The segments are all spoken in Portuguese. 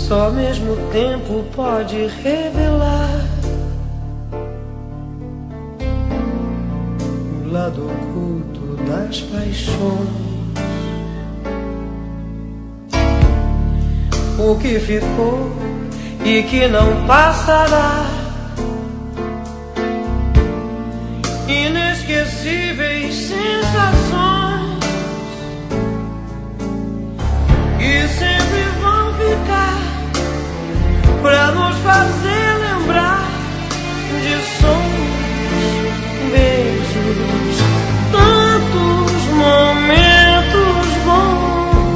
Só mesmo o tempo pode revelar o lado oculto das paixões. O que ficou e que não passará, inesquecíveis sensações que sempre vão ficar pra nos fazer lembrar de sonhos, beijos, tantos momentos bons.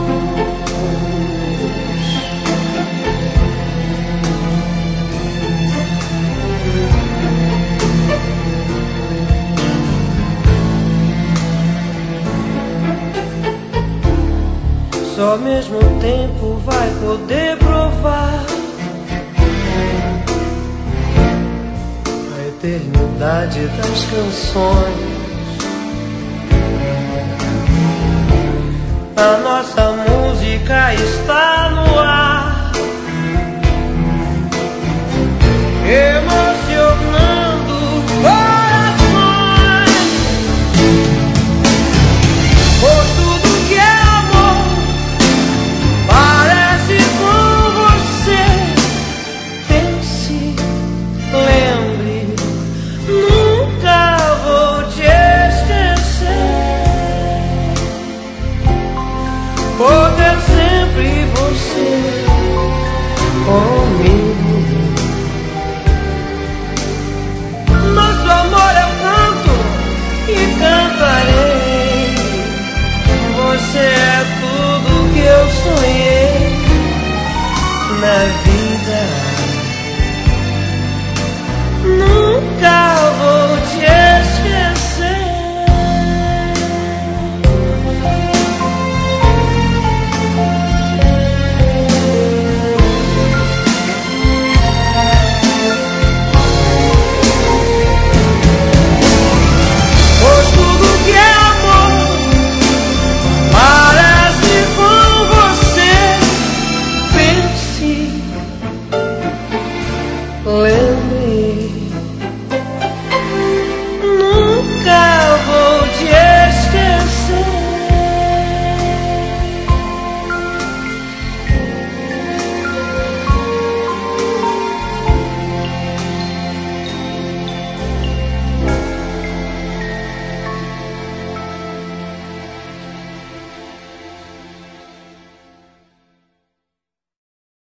Só mesmo o tempo vai poder provar a eternidade das canções. A nossa música está no ar, emocionando corações. Por tudo que é amor parece com você. Pense, lembre, nunca vou te esquecer. Vou ter sempre você.